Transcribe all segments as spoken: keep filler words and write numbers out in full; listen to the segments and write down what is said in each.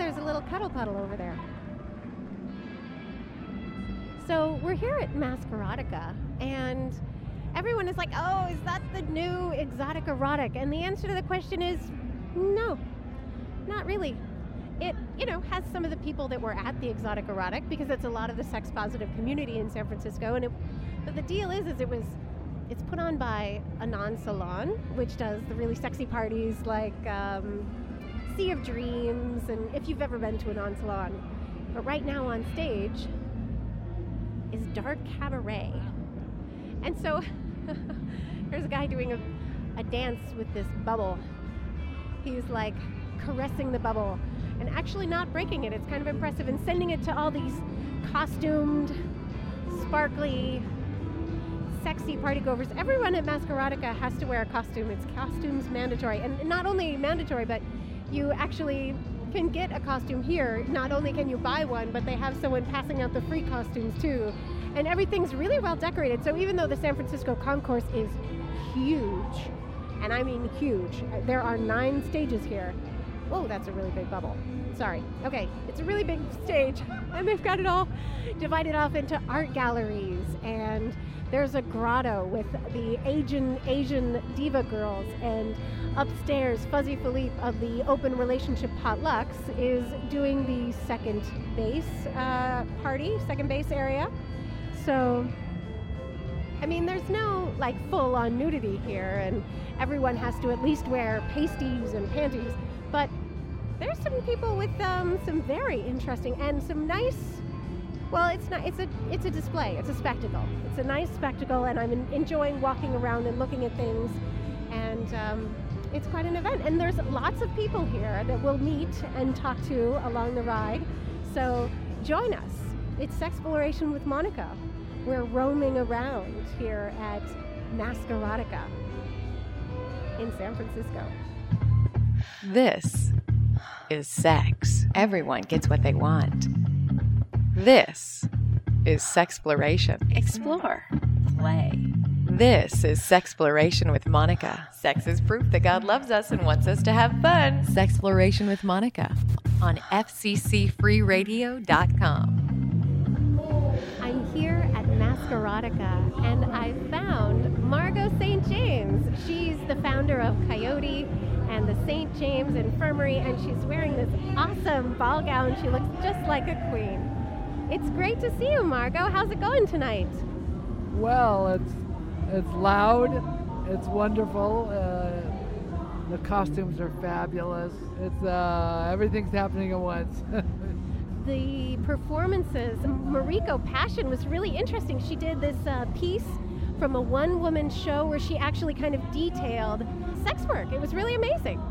there's a little cuddle puddle over there. So we're here at Masqueradica, and everyone is like, oh, is that the new exotic erotic? And the answer to the question is no, not really. It, you know, has some of the people that were at the exotic erotic, because it's a lot of the sex positive community in San Francisco. And it, but the deal is, is it was, it's put on by Anon Salon, which does the really sexy parties like um, Sea of Dreams, and if you've ever been to Anon Salon. But right now on stage is Dark Cabaret. And so there's a guy doing a, a dance with this bubble. He's like caressing the bubble and actually not breaking it. It's kind of impressive, and sending it to all these costumed, sparkly, sexy partygoers. Everyone at Masqueradica has to wear a costume. It's costumes mandatory. And not only mandatory, but you actually can get a costume here. Not only can you buy one, but they have someone passing out the free costumes too. And everything's really well decorated. So even though the San Francisco Concourse is huge, and I mean huge, there are nine stages here. Whoa, that's a really big bubble. Sorry. Okay, it's a really big stage, and they've got it all divided off into art galleries, and there's a grotto with the Asian Asian diva girls, and upstairs, Fuzzy Philippe of the Open Relationship Potlucks is doing the second base uh, party, second base area. So, I mean, there's no like full-on nudity here, and everyone has to at least wear pasties and panties, but there's some people with um, some very interesting and some nice. Well, it's not. It's a. It's a display. It's a spectacle. It's a nice spectacle, and I'm in, enjoying walking around and looking at things, and um, it's quite an event. And there's lots of people here that we'll meet and talk to along the ride. So join us. It's Sexploration with Monica. We're roaming around here at Masqueradica in San Francisco. This is sex. Everyone gets what they want. This is Sexploration. Explore. Play. This is Sexploration with Monica. Sex is proof that God loves us and wants us to have fun. Sexploration with Monica on F C C free radio dot com. I'm here at Masqueradica, and I found Margot Saint James. She's the founder of Coyote and the Saint James Infirmary, and she's wearing this awesome ball gown. She looks just like a queen. It's great to see you, Margot. How's it going tonight? Well, it's it's loud. It's wonderful. Uh, the costumes are fabulous. It's uh, everything's happening at once. The performances, Mariko Passion was really interesting. She did this uh, piece from a one-woman show where she actually kind of detailed sex work. It was really amazing.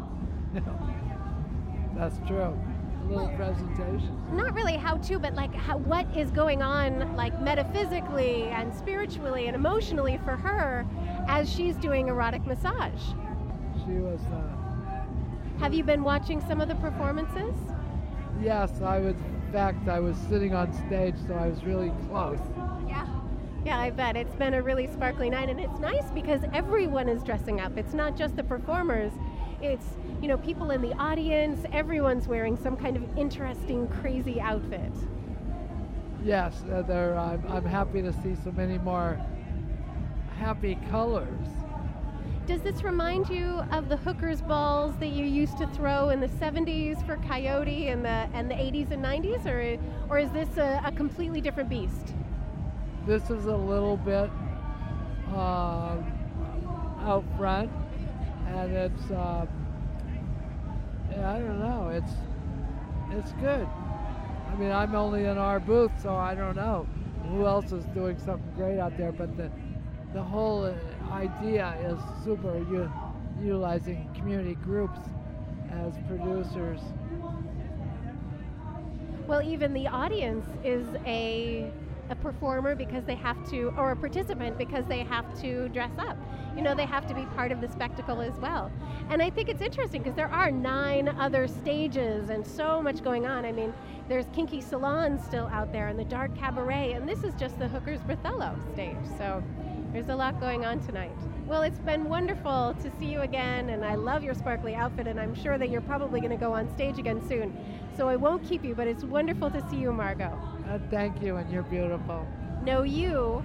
That's true. A little presentation. Not really how to, but like how, what is going on like metaphysically and spiritually and emotionally for her as she's doing erotic massage. She was... Uh, Have you been watching some of the performances? Yes, I was. In fact, I was sitting on stage, so I was really close. Yeah. Yeah, I bet. It's been a really sparkly night, and it's nice because everyone is dressing up. It's not just the performers. It's, you know, people in the audience. Everyone's wearing some kind of interesting, crazy outfit. Yes, uh, there. I'm, I'm happy to see so many more happy colors. Does this remind you of the hookers balls that you used to throw in the seventies for Coyote and the and the eighties and nineties, or or is this a, a completely different beast? This is a little bit uh, out front, and it's uh, yeah, I don't know. It's it's good. I mean, I'm only in our booth, so I don't know who else is doing something great out there, but the the whole idea is super, u- utilizing community groups as producers. Well, even the audience is a a performer because they have to, or a participant because they have to dress up. You know, they have to be part of the spectacle as well. And I think it's interesting because there are nine other stages and so much going on. I mean, there's Kinky Salon still out there and the Dark Cabaret, and this is just the Hookers Berthello stage. So There's a lot going on tonight. Well, it's been wonderful to see you again, and I love your sparkly outfit, and I'm sure that you're probably going to go on stage again soon. So I won't keep you, but it's wonderful to see you, Margot. Uh, thank you, and you're beautiful. No, you.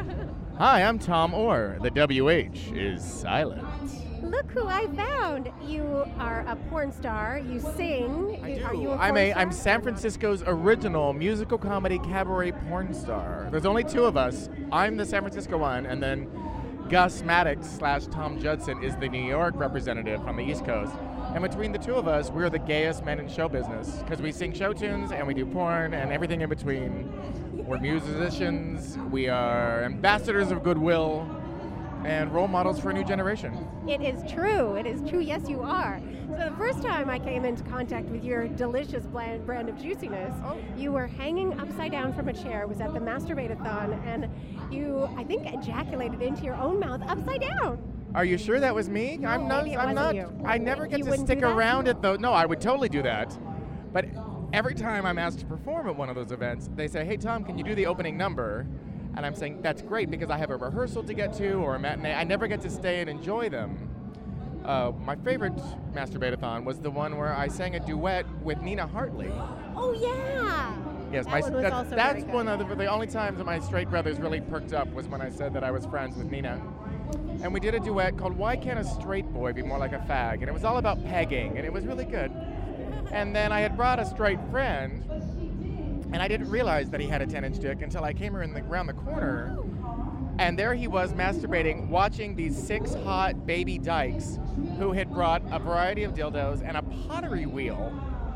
Hi, I'm Tom Orr. The W H is silent. Look who I found. You are a porn star. You sing. I do. Are you a I'm porn a star? I'm San Francisco's original musical comedy cabaret porn star. There's only two of us. I'm the San Francisco one, and then Gus Maddox slash Tom Judson is the New York representative on the East Coast. And between the two of us, we're the gayest men in show business because we sing show tunes and we do porn and everything in between. We're musicians. We are ambassadors of goodwill and role models for a new generation. It is true. It is true. Yes, you are. So the first time I came into contact with your delicious brand, brand of juiciness, Oh. you were hanging upside down from a chair. It was at the Masturbate-a-thon, and you, I think, ejaculated into your own mouth upside down. Are you sure that was me? No, I'm not. maybe it I'm wasn't not. you. I never get You to wouldn't stick do that? around at those. No, I would totally do that. But every time I'm asked to perform at one of those events, they say, "Hey Tom, can you do the opening number?" And I'm saying, "That's great because I have a rehearsal to get to or a matinee. I never get to stay and enjoy them." Uh, my favorite Masturbate-a-thon was the one where I sang a duet with Nina Hartley. Oh, yeah. Yes, That my one was that's, also that's very good. one of the, the only times that my straight brothers really perked up was when I said that I was friends with Nina. And we did a duet called Why Can't a Straight Boy Be More Like a Fag? And it was all about pegging, and it was really good. And then I had brought a straight friend, and I didn't realize that he had a ten-inch dick until I came around the, around the corner, and there he was masturbating, watching these six hot baby dykes who had brought a variety of dildos and a pottery wheel,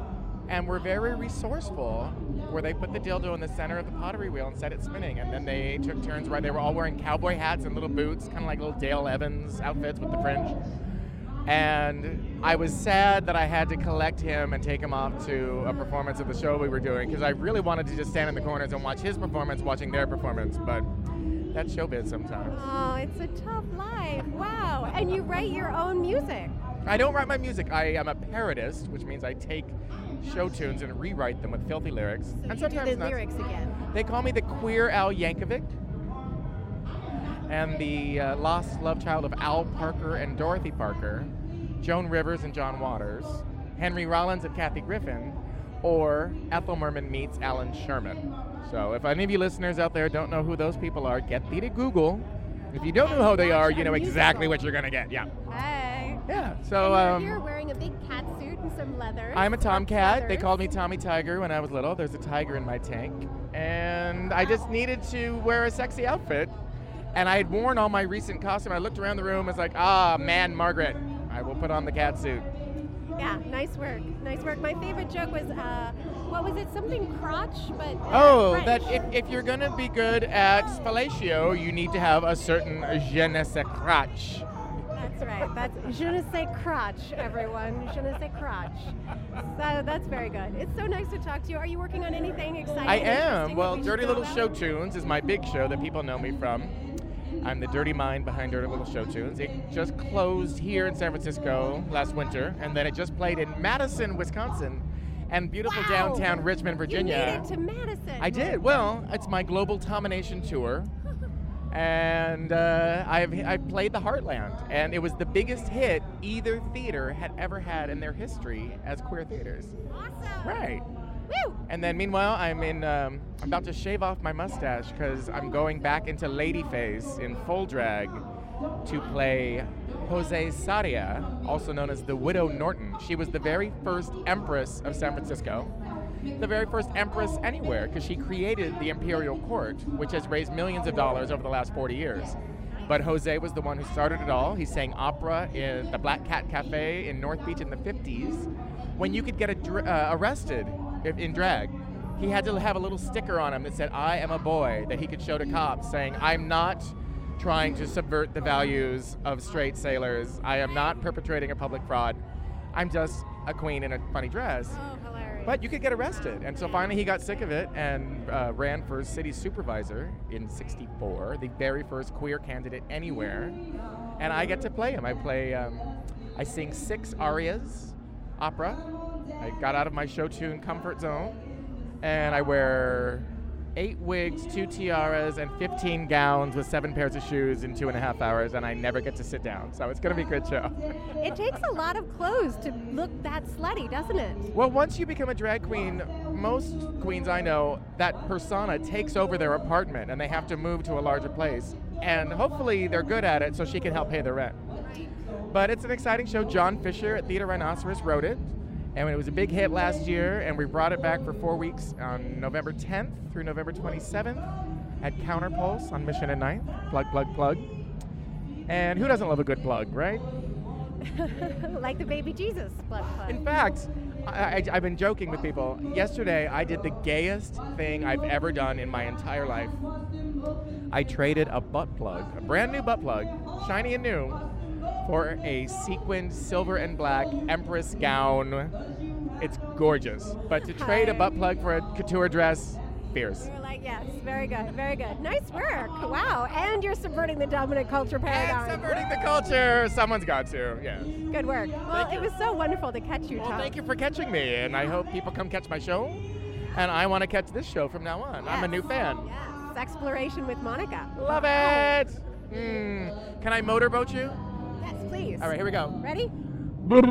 and were very resourceful, where they put the dildo in the center of the pottery wheel and set it spinning, and then they took turns where they were all wearing cowboy hats and little boots, kind of like little Dale Evans outfits with the fringe. And I was sad that I had to collect him and take him off to a performance of the show we were doing, because I really wanted to just stand in the corners and watch his performance, watching their performance, but that's showbiz sometimes. Oh, it's a tough life. Wow. And you write your own music. I don't write my music. I am a parodist, which means I take show tunes and rewrite them with filthy lyrics. So and you sometimes do the not. lyrics again. They call me the queer Al Yankovic, and the uh, lost love child of Al Parker and Dorothy Parker, Joan Rivers and John Waters, Henry Rollins and Kathy Griffin, or Ethel Merman meets Alan Sherman. So if any of you listeners out there don't know who those people are, get thee to Google. If you don't know who they are, you know exactly what you're gonna get. Yeah. Hey. Yeah. So and you're um, here wearing a big cat suit and some leather. I'm a tomcat. They feathers. called me Tommy Tiger when I was little. There's a tiger in my tank. And I just needed to wear a sexy outfit. And I had worn all my recent costume. I looked around the room and was like, ah, man, Margaret, I will put on the cat suit. Yeah, nice work. Nice work. My favorite joke was, uh, what was it? Something crotch, but uh, Oh, French. that if, if you're going to be good at fellatio, you need to have a certain je ne sais crotch. That's right. That's je ne sais crotch, everyone. Je ne sais crotch. So that's very good. It's so nice to talk to you. Are you working on anything exciting? I interesting am. that Well, we should Dirty know Little about? Show Tunes is my big show that people know me from. I'm the dirty mind behind Dirty Little Show Tunes. It just closed here in San Francisco last winter, and then it just played in Madison, Wisconsin, and beautiful Wow. downtown Richmond, Virginia. You made it to Madison. I did. Well, it's my Global Domination Tour. And uh, I've, I've played the Heartland, and it was the biggest hit either theater had ever had in their history as queer theaters. Awesome. Right. Woo! And then meanwhile, I'm in. Um, I'm about to shave off my mustache because I'm going back into Ladyface in full drag to play Jose Saria, also known as the Widow Norton. She was the very first empress of San Francisco, the very first empress anywhere, because she created the imperial court, which has raised millions of dollars over the last forty years. But Jose was the one who started it all. He sang opera in the Black Cat Cafe in North Beach in the fifties, when you could get a dr- uh, arrested if in drag. He had to have a little sticker on him that said, I am a boy, that he could show to cops, saying, I'm not trying to subvert the values of straight sailors. I am not perpetrating a public fraud. I'm just a queen in a funny dress. Oh, hilarious. But you could get arrested. And so finally he got sick of it and uh, ran for city supervisor in sixty-four, the very first queer candidate anywhere. And I get to play him. I play, um, I sing six arias, opera. I got out of my show tune comfort zone, and I wear eight wigs, two tiaras, and fifteen gowns with seven pairs of shoes in two and a half hours, and I never get to sit down. So it's going to be a good show. It takes a lot of clothes to look that slutty, doesn't it? Well, once you become a drag queen, most queens I know, that persona takes over their apartment, and they have to move to a larger place. And hopefully they're good at it so she can help pay the rent. But it's an exciting show. John Fisher at Theater Rhinoceros wrote it. And it was a big hit last year, and we brought it back for four weeks on November tenth through November twenty-seventh at Counterpulse on Mission and ninth. Plug, plug, plug. And who doesn't love a good plug, right? Like the baby Jesus plug plug. In fact, I, I, I've been joking with people. Yesterday, I did the gayest thing I've ever done in my entire life. I traded a butt plug, a brand new butt plug, shiny and new, for a sequined silver and black Empress gown. It's gorgeous. But to trade a butt plug for a couture dress, fierce. You're like, yes, very good, very good. Nice work. Wow. And you're subverting the dominant culture paradigm. And subverting the culture. Someone's got to, yes. Good work. Well, Thank it you. was so wonderful to catch you, Well, Tom. thank you for catching me, and I hope people come catch my show. And I want to catch this show from now on. I'm a new fan. Yes. Exploration with Monica. Love it. Mm. Can I motorboat you? Yes, please. All right, here we go. Ready? It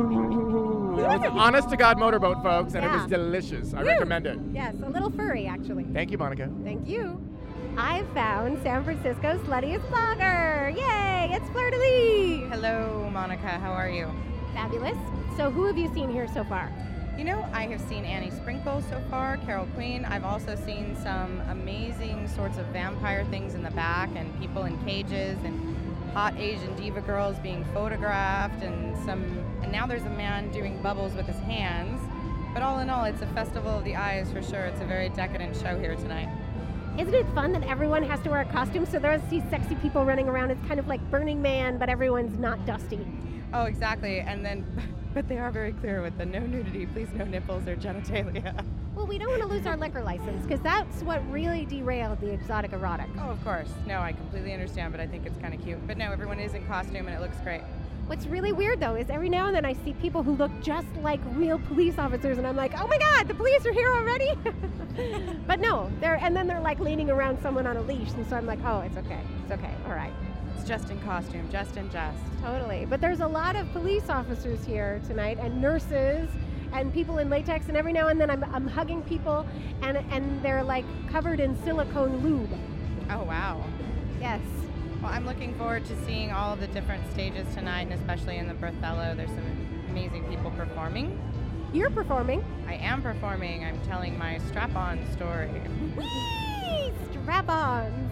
was an honest to God motorboat, folks, and it Yeah. was delicious. I Woo. recommend it. Yes, a little furry, actually. Thank you, Monica. Thank you. I found San Francisco's sluttiest blogger. Yay, it's Fleur de Lis. Hello, Monica. How are you? Fabulous. So who have you seen here so far? You know, I have seen Annie Sprinkle so far, Carol Queen. I've also seen some amazing sorts of vampire things in the back and people in cages and hot Asian diva girls being photographed and some, and now there's a man doing bubbles with his hands. But all in all, it's a festival of the eyes for sure. It's a very decadent show here tonight. Isn't it fun that everyone has to wear a costume? So there's these sexy people running around. It's kind of like Burning Man, but everyone's not dusty. Oh, exactly. And then, but they are very clear with the no nudity, please no nipples or genitalia. Well, we don't want to lose our liquor license because that's what really derailed the exotic erotic. Oh, of course. No, I completely understand, but I think it's kind of cute. But no, everyone is in costume and it looks great. What's really weird, though, is every now and then I see people who look just like real police officers, and I'm like, oh my God, the police are here already? But no, they're and then they're like leaning around someone on a leash, and so I'm like, oh, it's okay, it's okay, all right. It's just in costume, just in jest. Totally. But there's a lot of police officers here tonight, and nurses, and people in latex, and every now and then I'm, I'm hugging people, and and they're like covered in silicone lube. Oh, wow. Yes. Well, I'm looking forward to seeing all of the different stages tonight, and especially in the Berthello. There's some amazing people performing. You're performing. I am performing. I'm telling my strap-on story. Whee! Strap-ons.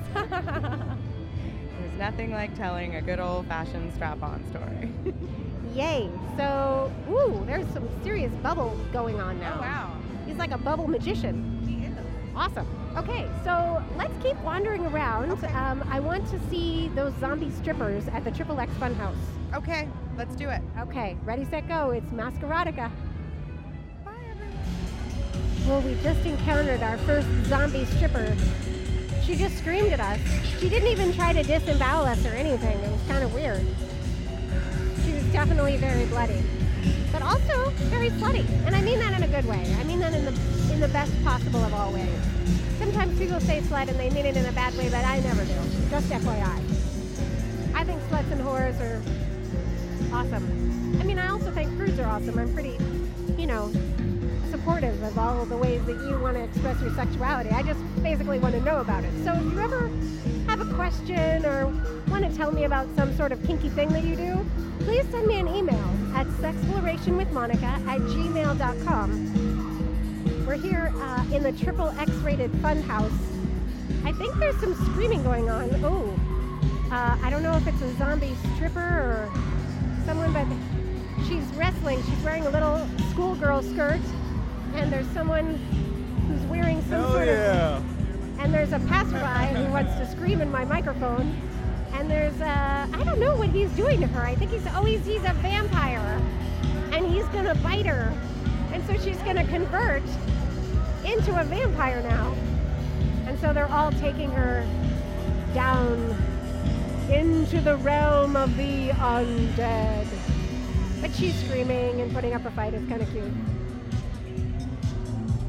There's nothing like telling a good old-fashioned strap-on story. Yay. So, ooh, there's some serious bubble going on now. Oh, wow. He's like a bubble magician. He is. Awesome. Okay, so let's keep wandering around. Okay. Um, I want to see those zombie strippers at the Triple X Funhouse. Okay, let's do it. Okay, ready, set, go. It's Masqueradica. Bye, everyone. Well, we just encountered our first zombie stripper. She just screamed at us. She didn't even try to disembowel us or anything. It was kind of weird. She was definitely very bloody, but also very slutty. And I mean that in a good way. I mean that in the in the best possible of all ways. Sometimes people say slut and they mean it in a bad way, but I never do. Just F Y I. I think sluts and whores are awesome. I mean, I also think prudes are awesome. I'm pretty, you know, supportive of all of the ways that you want to express your sexuality. I just basically want to know about it. So if you ever have a question or want to tell me about some sort of kinky thing that you do, please send me an email at sexplorationwithmonica at gmail dot com. We're here uh, in the triple X rated fun house. I think there's some screaming going on. Oh, uh, I don't know if it's a zombie stripper or someone, but she's wrestling. She's wearing a little schoolgirl skirt, and there's someone who's wearing some Hell sort yeah. of... And there's a passerby who wants to scream in my microphone. And there's, uh, I don't know what he's doing to her. I think he's, oh, he's, he's a vampire. And he's going to bite her. And so she's going to convert into a vampire now. And so they're all taking her down into the realm of the undead. But she's screaming and putting up a fight. It's kind of cute.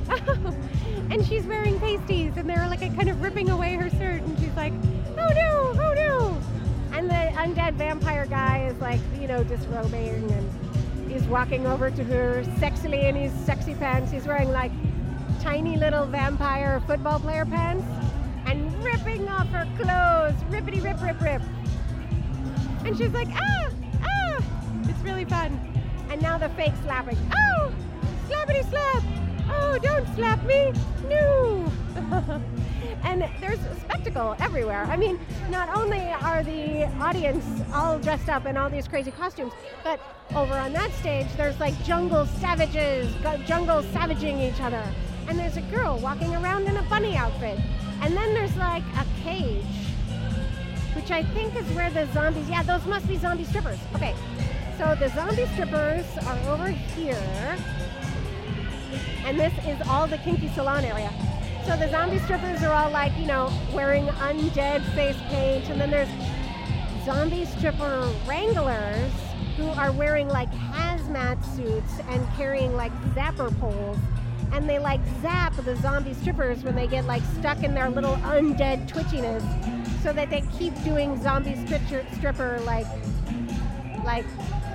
And she's wearing pasties, and they're like kind of ripping away her skirt, and she's like, oh no, oh no. And the undead vampire guy is like, you know, disrobing, and he's walking over to her sexily in his sexy pants. He's wearing like tiny little vampire football player pants and ripping off her clothes, rippity rip, rip, rip. And she's like, ah, ah, it's really fun. And now the fake slapping. Oh, slappity slap. Oh, don't slap me. No. And there's a spectacle everywhere. I mean, not only are the audience all dressed up in all these crazy costumes, but over on that stage, there's like jungle savages, jungle savaging each other. And there's a girl walking around in a bunny outfit. And then there's like a cage, which I think is where the zombies, yeah, those must be zombie strippers. Okay, so the zombie strippers are over here. And this is all the kinky salon area. So the zombie strippers are all like, you know, wearing undead face paint. And then there's zombie stripper wranglers who are wearing like hazmat suits and carrying like zapper poles. And they like zap the zombie strippers when they get like stuck in their little undead twitchiness, so that they keep doing zombie stripper, stripper like, like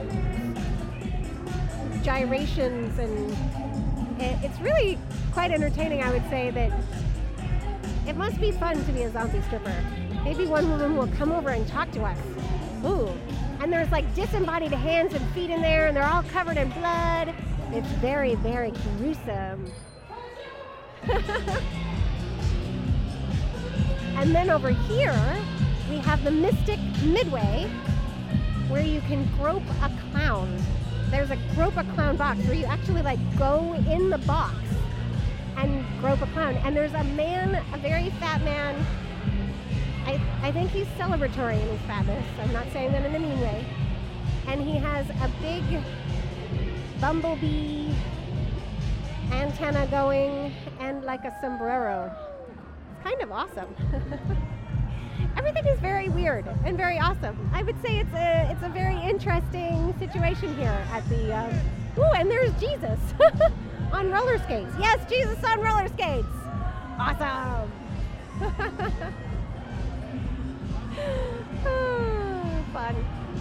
gyrations, and it, it's really quite entertaining. I would say that it must be fun to be a zombie stripper. Maybe one woman will come over and talk to us. Ooh, and there's like disembodied hands and feet in there, and they're all covered in blood. It's very, very gruesome. And then over here, we have the Mystic Midway, where you can grope a clown. There's a grope a clown box where you actually like go in the box and grope a clown. And there's a man, a very fat man. I, I think he's celebratory in his fatness. I'm not saying that in a mean way. And he has a big bumblebee antenna going and like a sombrero. It's kind of awesome. Everything is very weird and very awesome. I would say it's a it's a very interesting situation here at the. Um, ooh, and there's Jesus on roller skates. Yes, Jesus on roller skates. Awesome. Fun.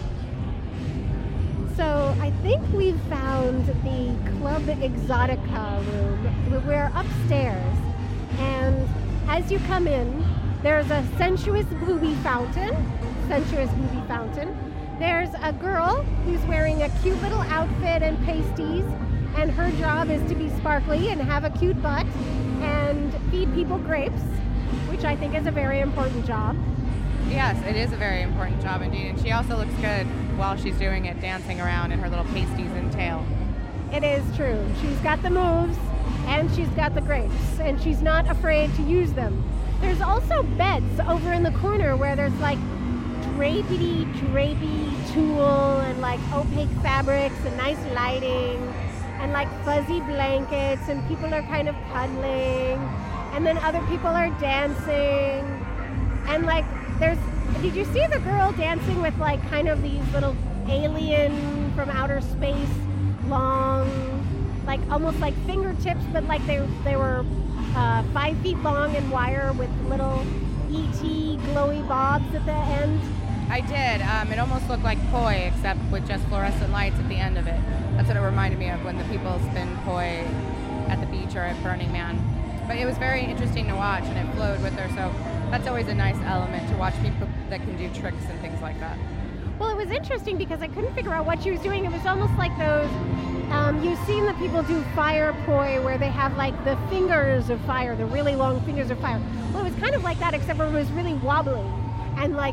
So I think we've found the Club Exotica room. We're upstairs, and as you come in, there's a sensuous booby fountain, sensuous booby fountain. There's a girl who's wearing a cute little outfit and pasties, and her job is to be sparkly and have a cute butt and feed people grapes, which I think is a very important job. Yes, it is a very important job indeed, and she also looks good while she's doing it, dancing around in her little pasties and tail. It is true. She's got the moves, and she's got the grapes, and she's not afraid to use them. There's also beds over in the corner where there's like drapey, drapey tulle and like opaque fabrics and nice lighting and like fuzzy blankets, and people are kind of cuddling, and then other people are dancing, and like there's, did you see the girl dancing with like kind of these little alien from outer space, long, like almost like fingertips, but like they they were uh, five feet long and wire with little E T glowy bobs at the end? I did. Um, it almost looked like poi, except with just fluorescent lights at the end of it. That's what it reminded me of when the people spin poi at the beach or at Burning Man. But it was very interesting to watch, and it flowed with her, so that's always a nice element to watch people that can do tricks and things like that. Well, it was interesting because I couldn't figure out what she was doing. It was almost like those, um, you've seen the people do fire poi where they have like the fingers of fire, the really long fingers of fire. Well, it was kind of like that, except for it was really wobbly and like,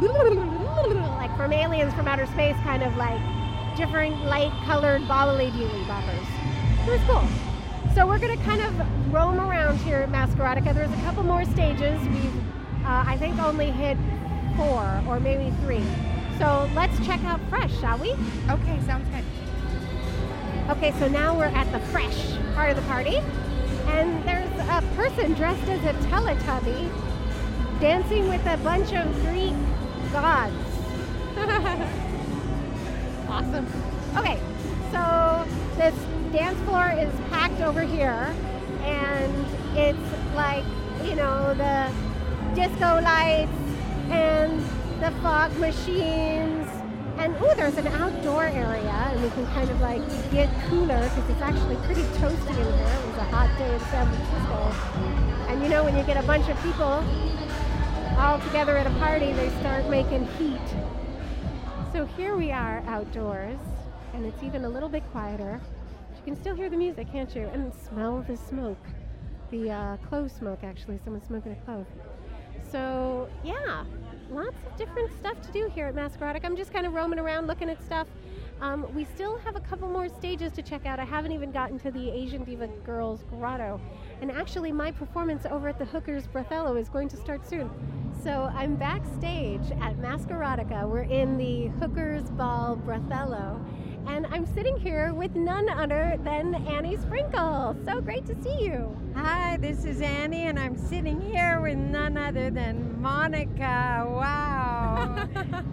like from aliens from outer space, kind of like different light-colored bobbly-doobly boppers. It was cool. So we're going to kind of roam around here at Masqueradica. There's a couple more stages. We've, uh, I think, only hit four or maybe three. So let's check out Fresh, shall we? Okay, sounds good. Okay, so now we're at the Fresh part of the party. And there's a person dressed as a Teletubby dancing with a bunch of Greek gods. Awesome. Okay, so this dance floor is packed over here, and it's like, you know, the disco lights and the fog machines. And ooh, there's an outdoor area, and we can kind of like get cooler because it's actually pretty toasty in here. It was a hot day in San Francisco. And you know, when you get a bunch of people all together at a party, they start making heat. So here we are outdoors, and it's even a little bit quieter. You can still hear the music, can't you? And smell the smoke. The uh, clove smoke, actually. Someone's smoking a clove. So, yeah, lots of different stuff to do here at Masqueradic. I'm just kind of roaming around looking at stuff. Um, we still have a couple more stages to check out. I haven't even gotten to the Asian Diva Girls Grotto. And actually, my performance over at the Hookers Brothello is going to start soon. So I'm backstage at Masqueradica. We're in the Hookers Ball Brothello. And I'm sitting here with none other than Annie Sprinkle. So great to see you. Hi, this is Annie, and I'm sitting here with none other than Monica. Wow.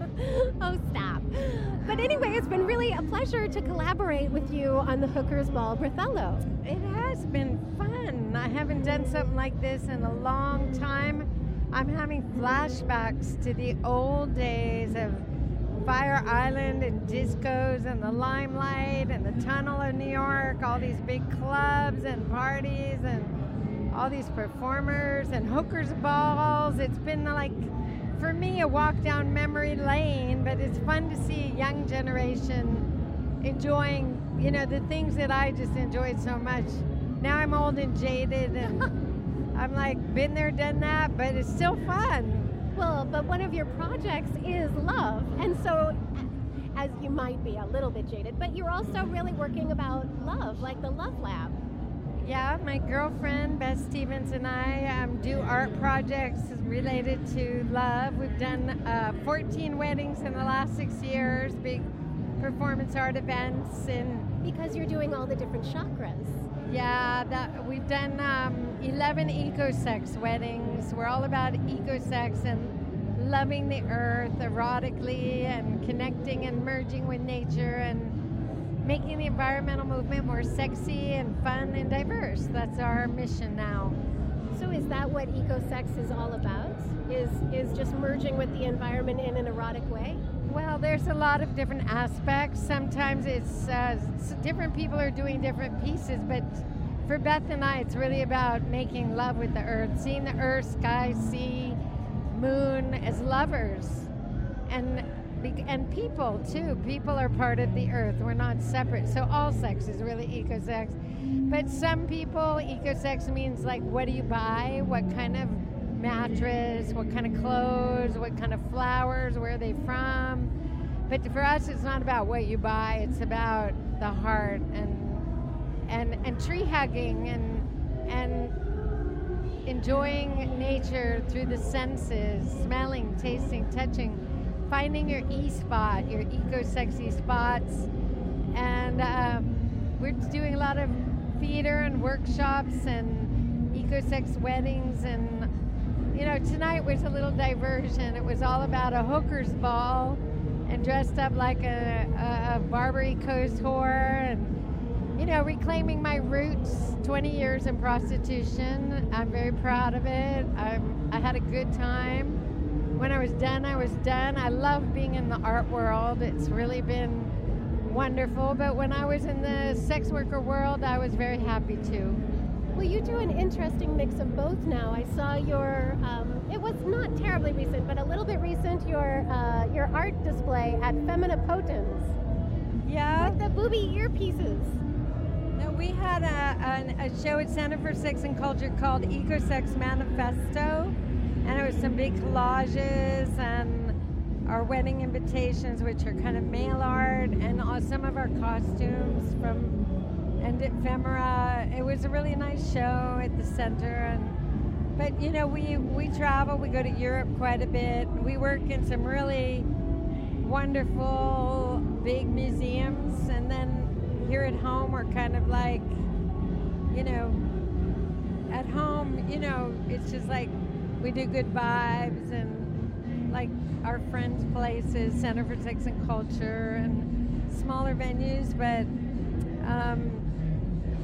Oh, stop. But anyway, it's been really a pleasure to collaborate with you on the Hookers Ball Brothello. It has been fun. I haven't done something like this in a long time. I'm having flashbacks to the old days of Fire Island and discos and the Limelight and the Tunnel of New York, all these big clubs and parties and all these performers and hookers balls. It's been like, for me, a walk down memory lane, but it's fun to see a young generation enjoying, you know, the things that I just enjoyed so much. Now I'm old and jaded, and I'm like, been there, done that, but it's still fun. Well, but one of your projects is love, and so as you might be a little bit jaded, but you're also really working about love, like the Love Lab. Yeah, my girlfriend, Beth Stevens, and I um, do art projects related to love. We've done uh, fourteen weddings in the last six years, big performance art events. And because you're doing all the different chakras. Yeah, that we've done um, eleven eco-sex weddings. We're all about eco-sex and loving the earth erotically and connecting and merging with nature and making the environmental movement more sexy and fun and diverse. That's our mission now. So is that what eco-sex is all about? Is is just merging with the environment in an erotic way? Well, there's a lot of different aspects. Sometimes it's uh, different people are doing different pieces, but for Beth and I, it's really about making love with the earth, seeing the earth, sky, sea, moon as lovers, and and people too. People are part of the earth. We're not separate. So all sex is really eco-sex. But some people, eco-sex means like, what do you buy? What kind of mattress, what kind of clothes, what kind of flowers, where are they from? But for us, it's not about what you buy, it's about the heart and and and tree hugging and and enjoying nature through the senses, smelling, tasting, touching, finding your e-spot, your eco-sexy spots. And um, we're doing a lot of theater and workshops and eco-sex weddings. And you know, tonight was a little diversion. It was all about a hooker's ball and dressed up like a, a, a Barbary Coast whore and, you know, reclaiming my roots, twenty years in prostitution. I'm very proud of it. I'm, I had a good time. When I was done, I was done. I love being in the art world. It's really been wonderful. But when I was in the sex worker world, I was very happy too. Well, you do an interesting mix of both now. I saw your, um, it was not terribly recent, but a little bit recent, your uh, your art display at Femina Potens. Yeah. With the booby earpieces. No, we had a, a, a show at Center for Sex and Culture called Eco-Sex Manifesto, and it was some big collages and our wedding invitations, which are kind of mail art, and all, some of our costumes from and ephemera. It was a really nice show at the center, and but you know we we travel. We go to Europe quite a bit. We work in some really wonderful big museums, and then here at home we're kind of like, you know, at home. You know, it's just like we do good vibes and like our friends' places, Center for Sex and Culture, and smaller venues, but. Um,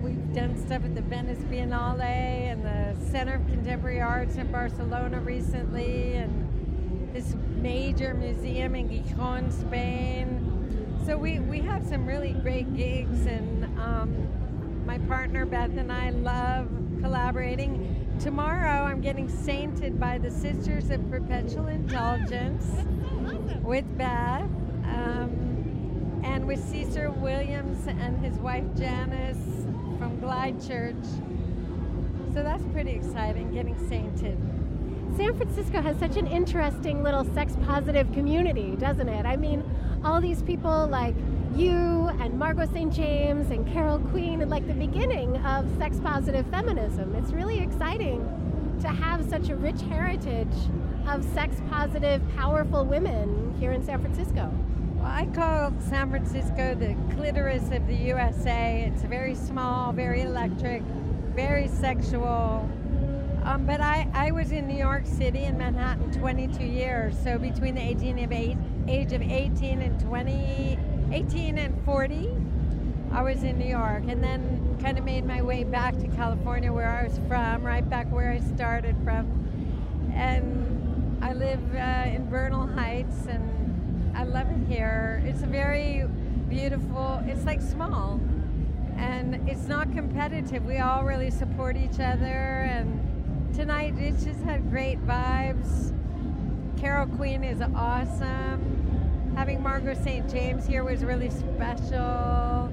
we've done stuff at the Venice Biennale and the Center of Contemporary Arts in Barcelona recently, and this major museum in Gijón, Spain. So we, we have some really great gigs, and um, my partner Beth and I love collaborating. Tomorrow I'm getting sainted by the Sisters of Perpetual Indulgence with Beth, um, and with Cecil Williams and his wife Janice from Glide Church. So that's pretty exciting, getting sainted. San Francisco has such an interesting little sex-positive community, doesn't it? I mean, all these people like you and Margot Saint James and Carol Queen, and like the beginning of sex-positive feminism. It's really exciting to have such a rich heritage of sex-positive, powerful women here in San Francisco. Well, I call San Francisco the clitoris of the U S A. It's very small, very electric, very sexual. Um, but I, I was in New York City in Manhattan twenty-two years, so between the eighteen of eight, age of eighteen and twenty, eighteen and forty, I was in New York, and then kind of made my way back to California where I was from, right back where I started from. And I live uh, in Bernal Heights, and I love it here. It's a very beautiful, it's like small, and it's not competitive. We all really support each other, and tonight it just had great vibes. Carol Queen is awesome. Having Margot Saint James here was really special.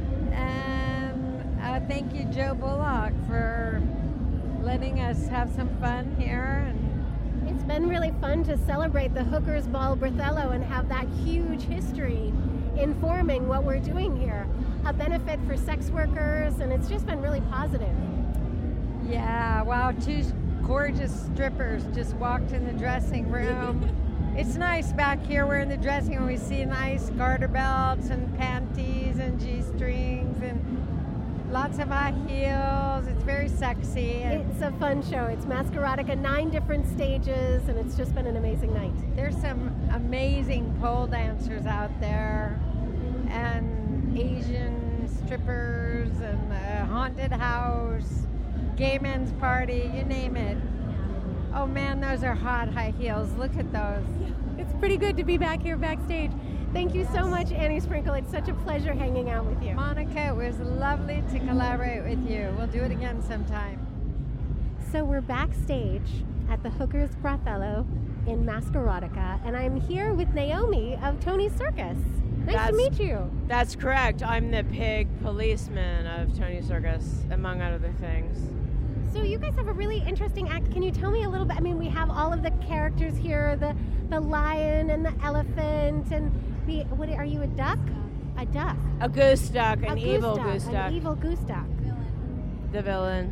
And uh, thank you, Joe Bullock, for letting us have some fun here. And it's been really fun to celebrate the Hookers Ball Brothello and have that huge history informing what we're doing here. A benefit for sex workers, and it's just been really positive. Yeah, wow, two gorgeous strippers just walked in the dressing room. It's nice back here. We're in the dressing room. We see nice garter belts and panties and G-strings and lots of high heels. It's very sexy. And it's a fun show. It's Masqueradica, nine different stages, and it's just been an amazing night. There's some amazing pole dancers out there, and Asian strippers, and a haunted house, gay men's party, you name it. Oh man, those are hot high heels. Look at those. It's pretty good to be back here backstage. Thank you so much, Annie Sprinkle. It's such a pleasure hanging out with you. Monica, it was lovely to collaborate with you. We'll do it again sometime. So we're backstage at the Hookers Brothello in Masqueradica, and I'm here with Naomi of Tony Circus. Nice that's, to meet you. That's correct. I'm the pig policeman of Tony Circus, among other things. So you guys have a really interesting act. Can you tell me a little bit? I mean, we have all of the characters here, the the lion and the elephant, and we, what are you, a duck? A duck. A goose duck, an a evil goose duck, goose duck. An evil goose duck. The villain.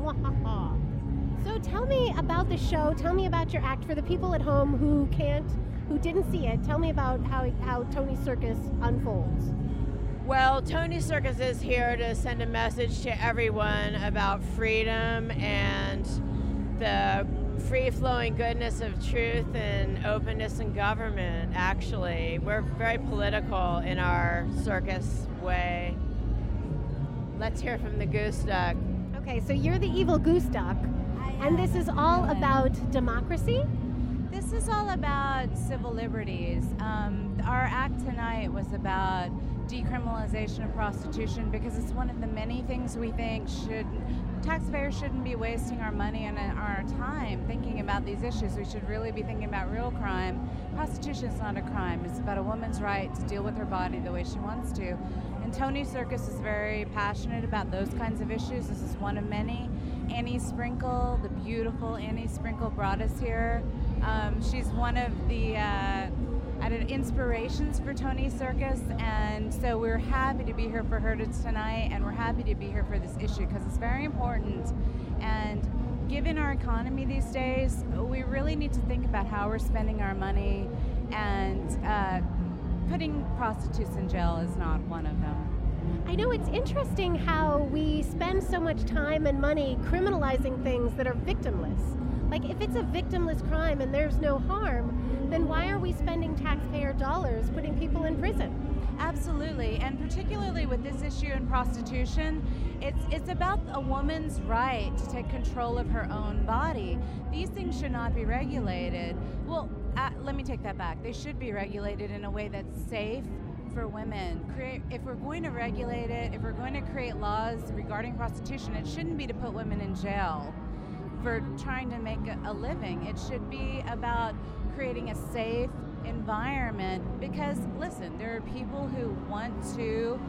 So tell me about the show. Tell me about your act for the people at home who can't, who didn't see it. Tell me about how how Tony Circus unfolds. Well, Tony Circus is here to send a message to everyone about freedom and the free-flowing goodness of truth and openness in government, actually. We're very political in our circus way. Let's hear from the goose duck. Okay, so you're the evil goose duck, and this is all about democracy? This is all about civil liberties. Um, our act tonight was about decriminalization of prostitution because it's one of the many things we think should taxpayers shouldn't be wasting our money and our time thinking about these issues. We should really be thinking about real crime. Prostitution is not a crime. It's about a woman's right to deal with her body the way she wants to. And Tony Circus is very passionate about those kinds of issues. This is one of many. Annie Sprinkle, the beautiful Annie Sprinkle, brought us here. Um, she's one of the uh, added inspirations for Tony Circus, and so we're happy to be here for her tonight, and we're happy to be here for this issue because it's very important. And given our economy these days, we really need to think about how we're spending our money, and uh, putting prostitutes in jail is not one of them. I know it's interesting how we spend so much time and money criminalizing things that are victimless, Like, if it's a victimless crime and there's no harm, then why are we spending taxpayer dollars putting people in prison? Absolutely, and particularly with this issue in prostitution, it's it's about a woman's right to take control of her own body. These things should not be regulated. Well, uh, let me take that back. They should be regulated in a way that's safe for women. Create, if we're going to regulate it, if we're going to create laws regarding prostitution, it shouldn't be to put women in jail for trying to make a, a living. It should be about creating a safe environment, because listen, there are people who want to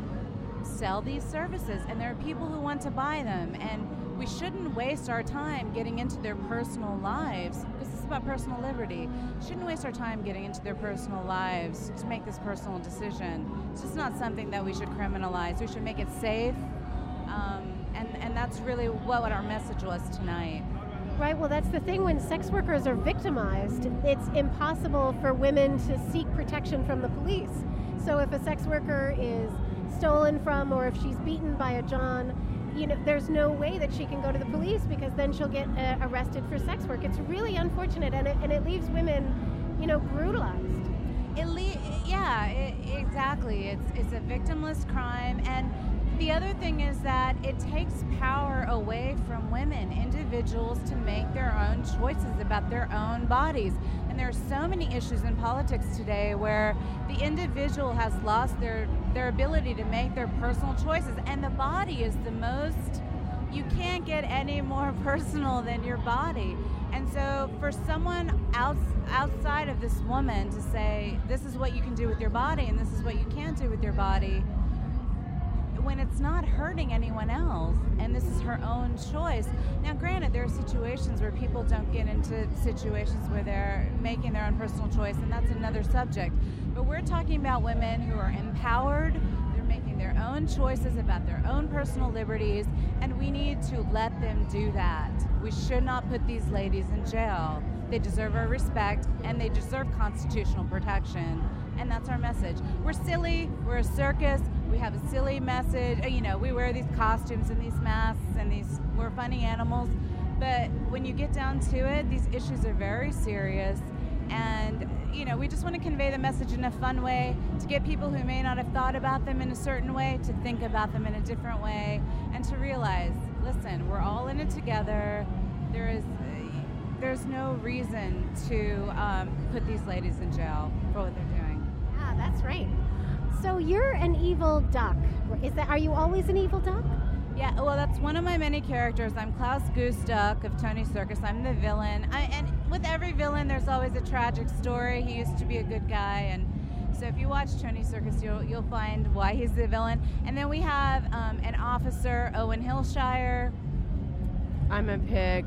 sell these services and there are people who want to buy them, and we shouldn't waste our time getting into their personal lives, because this is about personal liberty. Shouldn't waste our time getting into their personal lives to make this personal decision. It's just not something that we should criminalize. We should make it safe, um, and, and that's really what our message was tonight. Right, well, that's the thing. When sex workers are victimized, it's impossible for women to seek protection from the police. So if a sex worker is stolen from, or if she's beaten by a John, you know, there's no way that she can go to the police, because then she'll get uh, arrested for sex work. It's really unfortunate, and it, and it leaves women, you know, brutalized. It le- yeah, it, exactly. It's it's a victimless crime, and the other thing is that it takes power away from women, individuals, to make their own choices about their own bodies. And there are so many issues in politics today where the individual has lost their, their ability to make their personal choices. And the body is the most, you can't get any more personal than your body. And so for someone out, outside of this woman to say, this is what you can do with your body and this is what you can't do with your body, when it's not hurting anyone else, and this is her own choice. Now, granted, there are situations where people don't get into situations where they're making their own personal choice, and that's another subject. But we're talking about women who are empowered, they're making their own choices about their own personal liberties, and we need to let them do that. We should not put these ladies in jail. They deserve our respect, and they deserve constitutional protection. And that's our message. We're silly, we're a circus, we have a silly message, you know, we wear these costumes and these masks and these, we're funny animals, but when you get down to it, these issues are very serious, and, you know, we just want to convey the message in a fun way, to get people who may not have thought about them in a certain way to think about them in a different way, and to realize, listen, we're all in it together. There is, there's no reason to um, put these ladies in jail for what they're doing. Ah, that's right. So you're an evil duck. Is that? Are you always an evil duck? Yeah, well, that's one of my many characters. I'm Klaus Goose Duck of Tony Circus. I'm the villain. I, and with every villain, there's always a tragic story. He used to be a good guy, and so if you watch Tony Circus, you'll you'll find why he's the villain. And then we have um, an officer, Owen Hillshire. I'm a pig.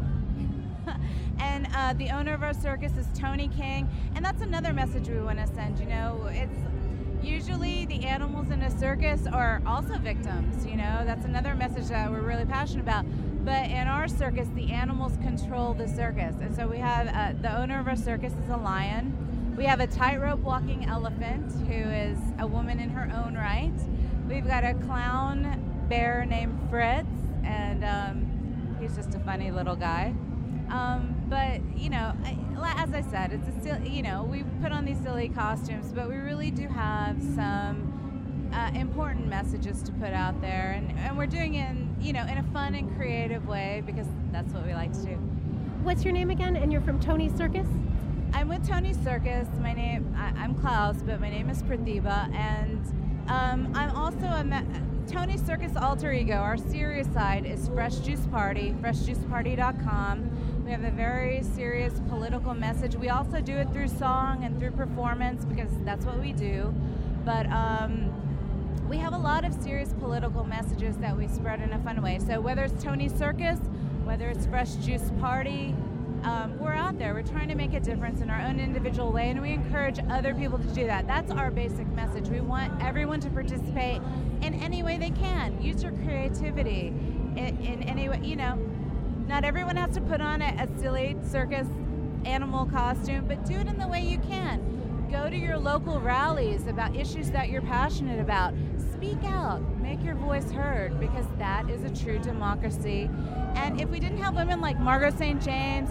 And uh, the owner of our circus is Tony King, and that's another message we want to send. You know, it's usually the animals in a circus are also victims. You know, that's another message that we're really passionate about. But in our circus, the animals control the circus, and so we have uh, the owner of our circus is a lion. We have a tightrope walking elephant who is a woman in her own right. We've got a clown bear named Fritz, and um, he's just a funny little guy. Um, but, you know, I, as I said, it's a silly, you know, we put on these silly costumes, but we really do have some uh, important messages to put out there, and, and we're doing it in, you know, in a fun and creative way, because that's what we like to do. What's your name again? And you're from Tony Circus? I'm with Tony Circus. My name, I, I'm Klaus, but my name is Pratibha, and um, I'm also a me- Tony Circus alter ego. Our serious side is Fresh Juice Party, fresh juice party dot com. We have a very serious political message. We also do it through song and through performance, because that's what we do. But um, we have a lot of serious political messages that we spread in a fun way. So whether it's Tony Circus, whether it's Fresh Juice Party, um, we're out there. We're trying to make a difference in our own individual way, and we encourage other people to do that. That's our basic message. We want everyone to participate in any way they can. Use your creativity in, in any way, you know. Not everyone has to put on a, a silly circus animal costume, but do it in the way you can. Go to your local rallies about issues that you're passionate about. Speak out, make your voice heard, because that is a true democracy. And if we didn't have women like Margot Saint James,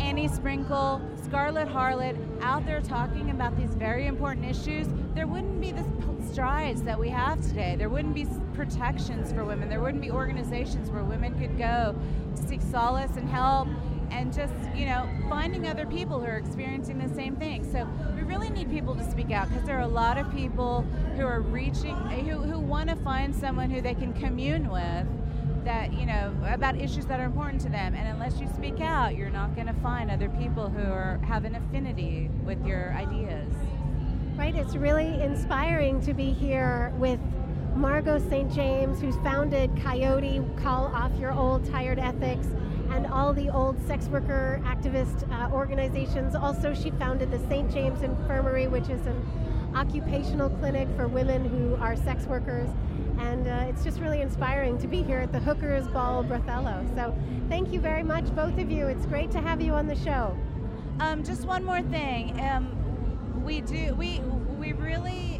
Annie Sprinkle, Scarlet Harlot out there talking about these very important issues, there wouldn't be the strides that we have today. There wouldn't be protections for women. There wouldn't be organizations where women could go to seek solace and help and just, you know, finding other people who are experiencing the same thing. So we really need people to speak out, because there are a lot of people who are reaching, who, who want to find someone who they can commune with, that, you know, about issues that are important to them. And unless you speak out, you're not going to find other people who are have an affinity with your ideas. Right, it's really inspiring to be here with Margot Saint James, who's founded Coyote, Call Off Your Old Tired Ethics, and all the old sex worker activist uh, organizations. Also, she founded the Saint James Infirmary, which is an occupational clinic for women who are sex workers. And uh, it's just really inspiring to be here at the Hookers Ball Brothello. So thank you very much, both of you. It's great to have you on the show. Um, just one more thing. Um, we do, we, we really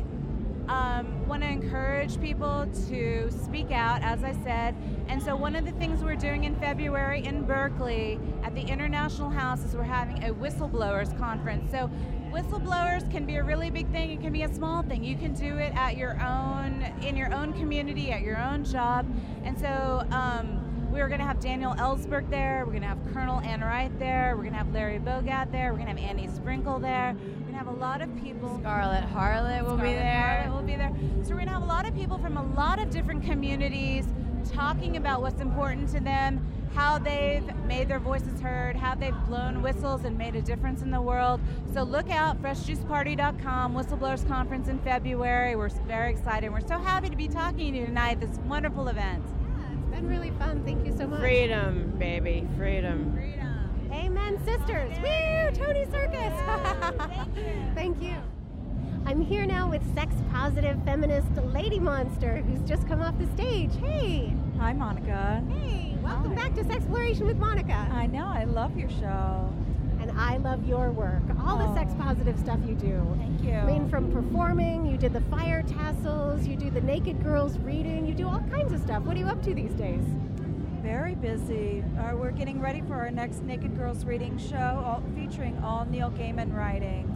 um, want to encourage people to speak out, as I said. And so one of the things we're doing in February in Berkeley at the International House is we're having a whistleblowers conference. So whistleblowers can be a really big thing. It can be a small thing. You can do it at your own, in your own community, at your own job. And so um, we're going to have Daniel Ellsberg there. We're going to have Colonel Ann Wright there. We're going to have Larry Bogat there. We're going to have Annie Sprinkle there. We're going to have a lot of people. Scarlet Harlot will Scarlet be there. Harlot will be there. So we're going to have a lot of people from a lot of different communities talking about what's important to them, how they've made their voices heard, how they've blown whistles and made a difference in the world. So look out, fresh juice party dot com, Whistleblowers Conference in February. We're very excited. We're so happy to be talking to you tonight at this wonderful event. Yeah, it's been really fun. Thank you so much. Freedom, baby, freedom. Freedom. Amen, sisters. Woo, Tony Circus. Thank you. Thank you. I'm here now with sex-positive feminist Lady Monster, who's just come off the stage. Hey. Hi, Monica. Hey, welcome Hi. back to Sexploration with Monica. I know, I love your show. And I love your work, all the Oh. sex-positive stuff you do. Thank you. I mean, from performing, you did the fire tassels, you do the naked girls reading, you do all kinds of stuff. What are you up to these days? Very busy. Uh, we're getting ready for our next Naked Girls reading show, all, featuring all Neil Gaiman writing.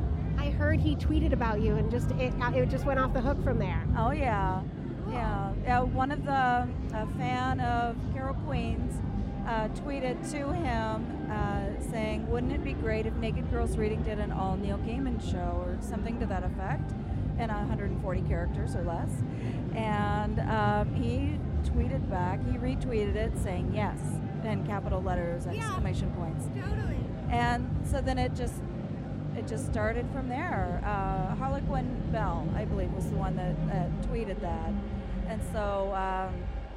I heard he tweeted about you, and just it, uh, it just went off the hook from there. Oh yeah, yeah. yeah one of the a fan of Carol Queen's uh, tweeted to him uh, saying, "Wouldn't it be great if Naked Girls Reading did an all Neil Gaiman show or something to that effect, in one hundred forty characters or less?" And um, he tweeted back, he retweeted it saying yes, in capital letters, exclamation yeah. points. Totally. And so then it just. It just started from there. Uh, Harlequin Bell, I believe, was the one that uh, tweeted that. And so um,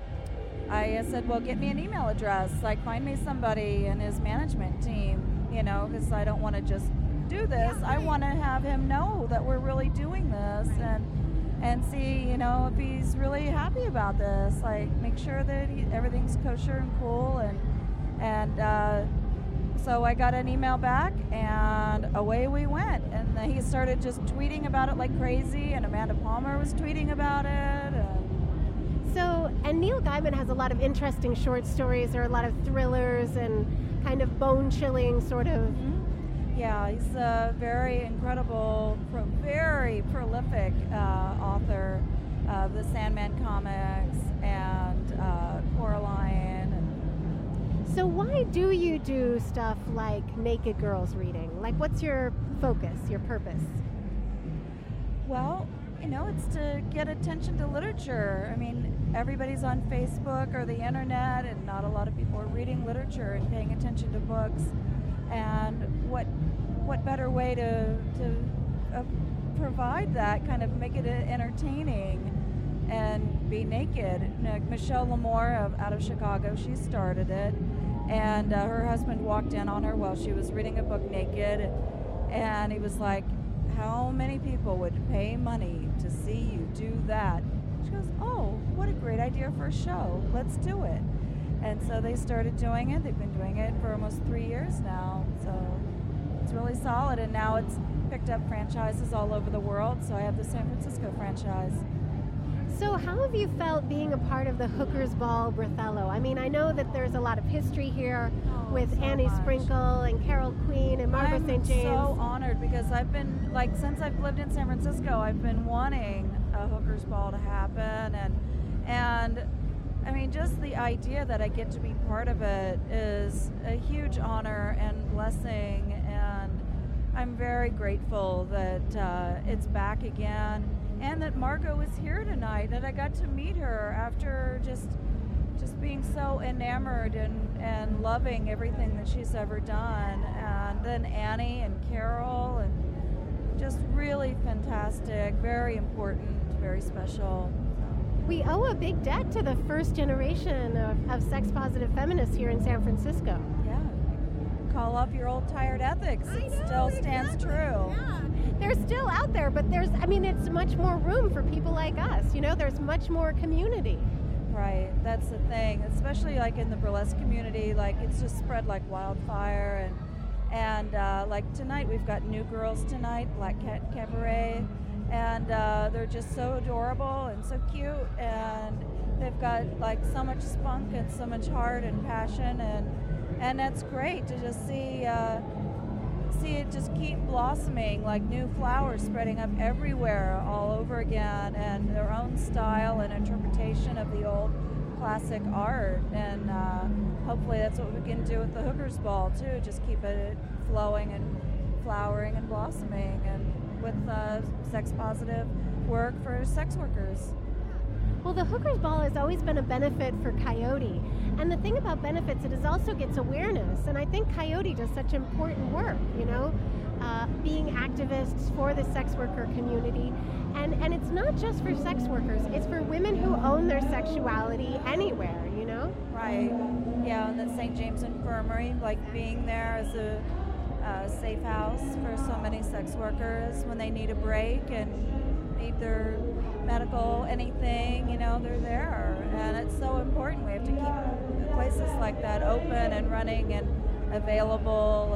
I said, well, get me an email address. Like, find me somebody in his management team, you know, because I don't want to just do this. Yeah, I right. want to have him know that we're really doing this and and see, you know, if he's really happy about this. Like, make sure that he, everything's kosher and cool. And, and uh, So I got an email back, and away we went. And then he started just tweeting about it like crazy, and Amanda Palmer was tweeting about it. And So, and Neil Gaiman has a lot of interesting short stories. There are a lot of thrillers and kind of bone-chilling sort of. mm-hmm. Yeah, he's a very incredible, pro- very prolific uh, author of the Sandman comics and uh, Coraline. So why do you do stuff like Naked Girls Reading? Like, what's your focus, your purpose? Well, you know, it's to get attention to literature. I mean, everybody's on Facebook or the internet, and not a lot of people are reading literature and paying attention to books. And what what better way to to uh, provide that, kind of make it entertaining and be naked? Now, Michelle Lamore of, out of Chicago, she started it. And uh, her husband walked in on her while she was reading a book naked, and he was like, how many people would pay money to see you do that? She goes, oh, what a great idea for a show. Let's do it. And so they started doing it. They've been doing it for almost three years now. So it's really solid. And now it's picked up franchises all over the world. So I have the San Francisco franchise. So how have you felt being a part of the Hookers Ball Brothello? I mean, I know that there's a lot of history here Oh, with so Annie much. Sprinkle and Carol Queen and Margot I'm Saint James. so honored because I've been, like, since I've lived in San Francisco, I've been wanting a Hookers Ball to happen, and and I mean, just the idea that I get to be part of it is a huge honor and blessing, and I'm very grateful that uh, it's back again, and that Margot is here tonight, and I got to meet her after just just being so enamored and, and loving everything that she's ever done. And then Annie and Carol, and just really fantastic, very important, very special. We owe a big debt to the first generation of, of sex-positive feminists here in San Francisco. Yeah. Call up your old tired ethics. It know, still stands exactly. true. Yeah. They're still out there, but there's, I mean, it's much more room for people like us. You know, there's much more community. Right, that's the thing, especially like in the burlesque community, like it's just spread like wildfire, and and uh, like tonight we've got New Girls tonight, Black Cat Cabaret, and uh, they're just so adorable and so cute, and they've got like so much spunk and so much heart and passion, and and that's great to just see uh, see it just keep blossoming, like new flowers spreading up everywhere all over again, and their own style and interpretation of the old classic art. And uh, hopefully that's what we can do with the Hookers Ball too, just keep it flowing and flowering and blossoming, and with uh, sex positive work for sex workers. Well, the Hookers Ball has always been a benefit for Coyote. And the thing about benefits, it is also gets awareness. And I think Coyote does such important work, you know, uh, being activists for the sex worker community. And, and it's not just for sex workers, it's for women who own their sexuality anywhere, you know? Right. Yeah, and the Saint James Infirmary, like being there as a uh, safe house for so many sex workers when they need a break and need their medical anything, you know, they're there. And it's so important. We have to keep places like that open and running and available,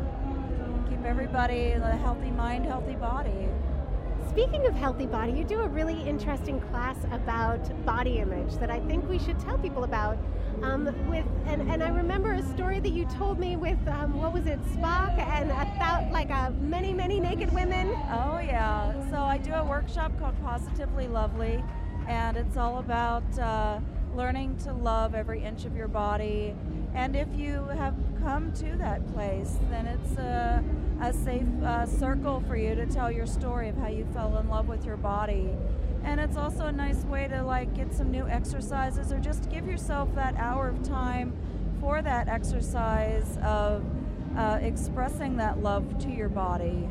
and keep everybody in a healthy mind, healthy body. Speaking of healthy body, you do a really interesting class about body image that I think we should tell people about. Um, with and, and I remember a story that you told me with um, what was it, Spock and about like a many many naked women. Oh yeah. So I do a workshop called Positively Lovely, and it's all about uh, learning to love every inch of your body. And if you have come to that place, then it's a, a safe uh, circle for you to tell your story of how you fell in love with your body. And it's also a nice way to like get some new exercises, or just give yourself that hour of time for that exercise of uh, expressing that love to your body.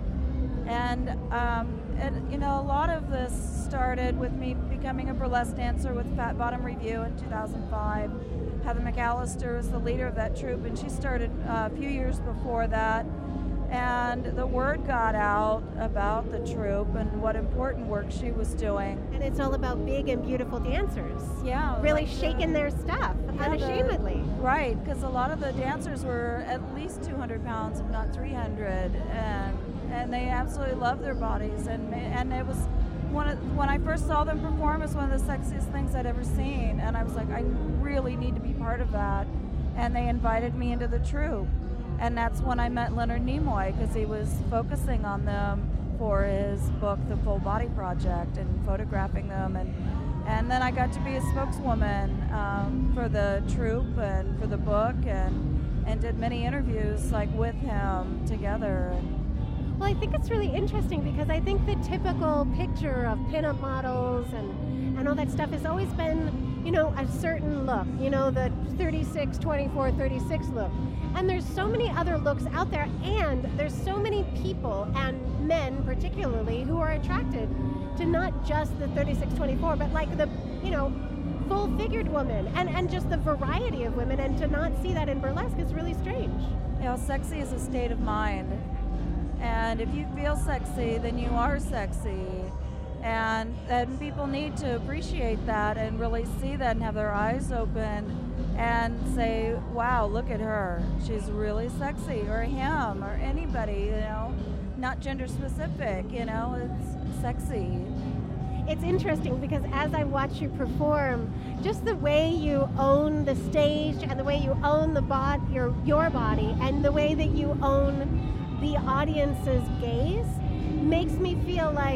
And, um, and, you know, a lot of this started with me becoming a burlesque dancer with Fat Bottom Review in two thousand five. Heather McAllister was the leader of that troupe, and she started uh, a few years before that. And the word got out about the troupe and what important work she was doing. And it's all about big and beautiful dancers. Yeah. Really like shaking the, their stuff, yeah, unashamedly. The, right, because a lot of the dancers were at least two hundred pounds, if not three hundred, and and they absolutely loved their bodies. And and it was one of, when I first saw them perform, it was one of the sexiest things I'd ever seen. And I was like, I really need to be part of that. And they invited me into the troupe. And that's when I met Leonard Nimoy, because he was focusing on them for his book, The Full Body Project, and photographing them. And and then I got to be a spokeswoman um, for the troupe and for the book, and and did many interviews like with him together. Well, I think it's really interesting because I think the typical picture of pinup models and, and all that stuff has always been, you know, a certain look, you know, the thirty-six, twenty-four, thirty-six look. And there's so many other looks out there, and there's so many people, and men particularly, who are attracted to not just the thirty-six, twenty-four, but like the, you know, full-figured woman, and, and just the variety of women, and to not see that in burlesque is really strange. You know, sexy is a state of mind. And if you feel sexy, then you are sexy. And, and people need to appreciate that and really see that and have their eyes open and say, wow, look at her. She's really sexy. Or him, or anybody, you know, not gender specific, you know, it's sexy. it's interesting because as I watch you perform, just the way you own the stage and the way you own the bod- your your body and the way that you own the audience's gaze makes me feel like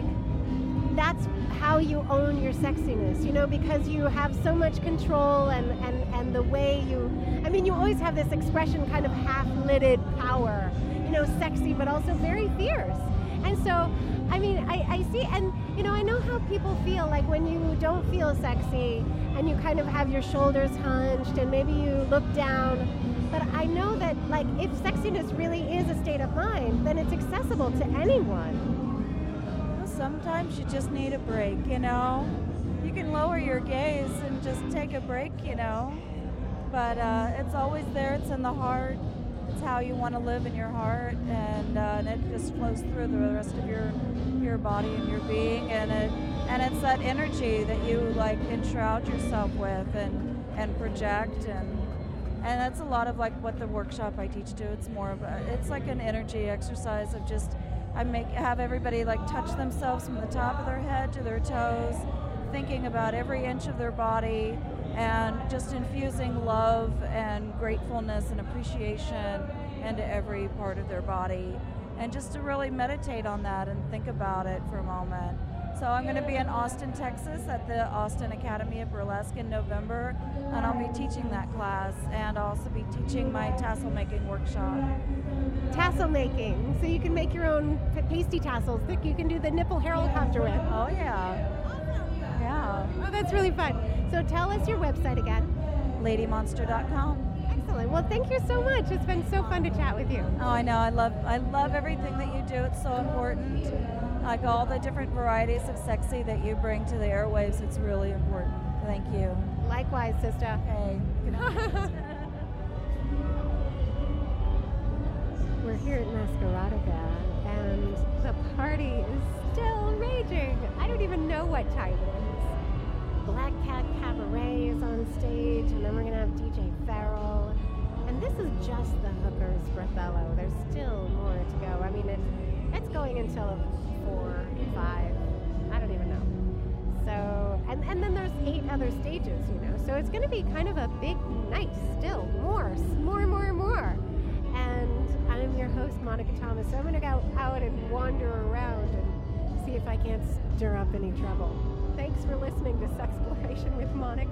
that's how you own your sexiness, you know, because you have so much control and, and, and the way you, I mean, you always have this expression, kind of half-lidded power, you know, sexy, but also very fierce. And so, I mean, I, I see, and, you know, I know how people feel, like when you don't feel sexy and you kind of have your shoulders hunched and maybe you look down, but I know that, like, if sexiness really is a state of mind, then it's accessible to anyone. Sometimes you just need a break, you know. You can lower your gaze and just take a break, you know. But uh, it's always there. It's in the heart. It's how you want to live in your heart, and, uh, and it just flows through the rest of your your body and your being. And it and it's that energy that you like enshroud yourself with and and project, and and that's a lot of like what the workshop I teach to. It's more of a, it's like an energy exercise of just. I make have everybody like touch themselves from the top of their head to their toes, thinking about every inch of their body and just infusing love and gratefulness and appreciation into every part of their body, and just to really meditate on that and think about it for a moment. So I'm going to be in Austin, Texas at the Austin Academy of Burlesque in November, and I'll be teaching that class, and I'll also be teaching my tassel making workshop. Tassel making, so you can make your own pasty tassels that you can do the nipple helicopter with. Oh yeah. Yeah. Oh, that's really fun. So tell us your website again. lady monster dot com. Excellent. Well, thank you so much. It's been so fun to chat with you. Oh, I know. I love I love everything that you do. It's so important. Like all the different varieties of sexy that you bring to the airwaves, it's really important. Thank you. Likewise, sister. Okay. We're here at Masqueradica, and the party is still raging. I don't even know what time it is. Black Cat Cabaret is on stage, and then we're going to have D J Farrell. And this is just the Hookers for Othello. There's still more to go. I mean, it's, it's going until four, five, I don't even know. So, and, and then there's eight other stages, you know. So it's going to be kind of a big night still. More, more, more, more. And I'm your host, Monica Thomas. So I'm going to go out and wander around and see if I can't stir up any trouble. Thanks for listening to Sexploration with Monica.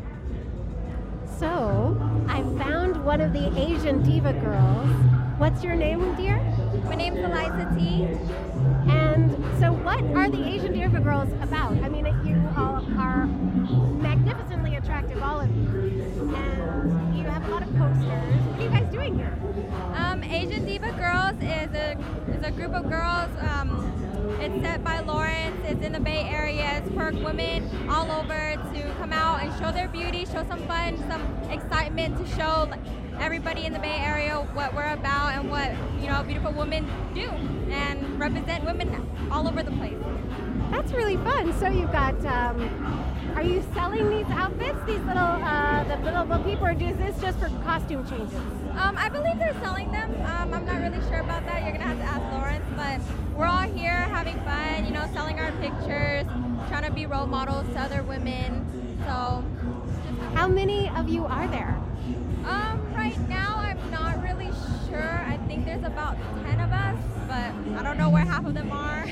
So, I found one of the Asian diva girls. What's your name, dear? My name's Eliza T. And so what are the Asian diva girls about? I mean, you all are magnificently attractive, all of you. And you have a lot of posters. What are you guys doing here? Um, Asian Diva Girls is a is a group of girls. Um, it's set by Lawrence. It's in the Bay Area. It's for women all over to come out and show their beauty, show some fun, some excitement, to show everybody in the Bay Area what we're about and what, you know, beautiful women do, and represent women all over the place. That's really fun. So you've got, um, are you selling these outfits, these little, uh, the little Bo Peep, or is this just for costume changes? Um, I believe they're selling them. Um, I'm not really sure about that. You're gonna have to ask Lawrence, but we're all here having fun, you know, selling our pictures, trying to be role models to other women. So, how many of you are there? Um, right now, I'm not really sure. I think there's about ten of us, but I don't know where half of them are.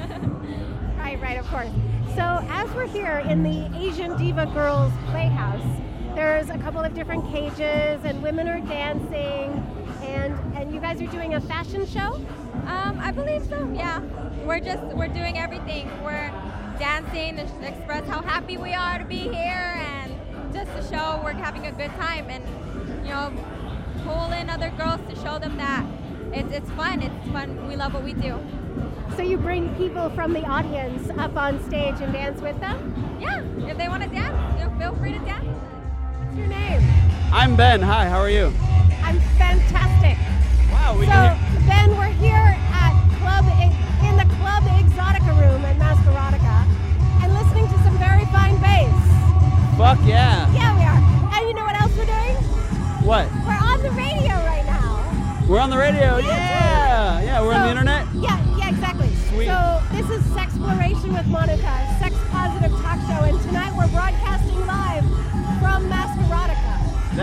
Right, right, of course. So as we're here in the Asian Diva Girls Playhouse, there's a couple of different cages and women are dancing, and and you guys are doing a fashion show? Um, I believe so, yeah. We're just, we're doing everything. We're dancing to express how happy we are to be here, and just to show we're having a good time, and, you know, pull in other girls to show them that it's, it's fun, it's fun, we love what we do. So you bring people from the audience up on stage and dance with them? Yeah, if they want to dance, you know, feel free to dance. What's your name? I'm Ben. Hi, how are you? I'm fantastic. Wow, we so can hear- Ben, we're here at Club in the Club Exotica room at Masqueradica and listening to some very fine bass. Fuck yeah. Yeah, we are. And you know what else we're doing? What? We're on the radio right now. We're on the radio. Yeah. Yeah, yeah we're so, on the internet. Yeah, yeah, exactly. Sweet. So this is Sexploration with Monica, sex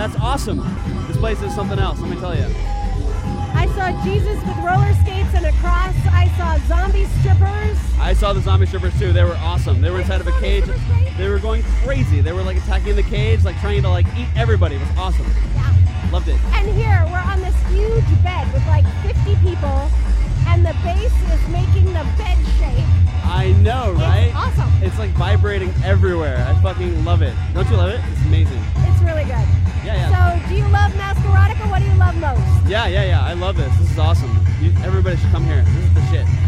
That's awesome. This place is something else, let me tell you. I saw Jesus with roller skates and a cross. I saw zombie strippers. I saw the zombie strippers too. They were awesome. They were inside of a cage. They were going crazy. They were like attacking the cage, like trying to like eat everybody. It was awesome. Yeah. Loved it. And here we're on this huge bed with like fifty people, and the bass is making the bed shake. I know, right? It's awesome. It's like vibrating everywhere. I fucking love it. Don't you love it? It's amazing. It's really good. Yeah, yeah. So, do you love Masqueradica? What do you love most? Yeah, yeah, yeah. I love this. This is awesome. You, everybody should come here. This is the shit.